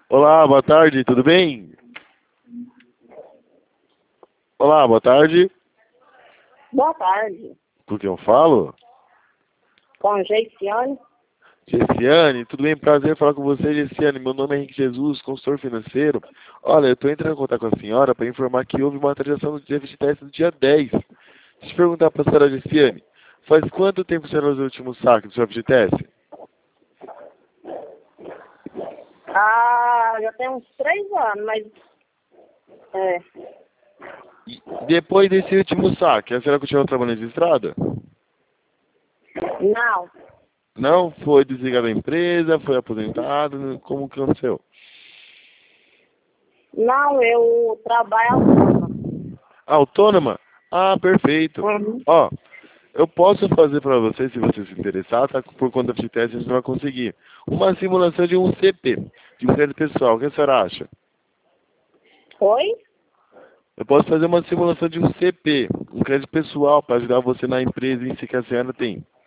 Olá, boa tarde, tudo bem? Olá, boa tarde. Boa tarde. Com quem eu falo? Com Geiciane. Gessiane, tudo bem? Prazer falar com você, Gessiane. Meu nome é Henrique Jesus, consultor financeiro. Olha, eu estou entrando em contato com a senhora para informar que houve uma transação do dia 23 do dia 10. Deixa eu perguntar para a senhora Gessiane, faz quanto tempo a senhora usou o último saque do seu FGTS? Ah, já tem uns 3 anos, mas... É. E depois desse último saque, a senhora continuou trabalhando registrada? Não. Não? Foi desligada da empresa? Foi aposentado? Como que aconteceu? Não, eu trabalho autônoma. Autônoma? Ah, perfeito. Uhum. Ó, eu posso fazer para você, se você se interessar, tá? Por conta de teste, a gente vai conseguir. Uma simulação de um CP, de um crédito pessoal. O que a senhora acha? Oi? Eu posso fazer uma simulação de um CP, um crédito pessoal, para ajudar você na empresa em si que a senhora tem.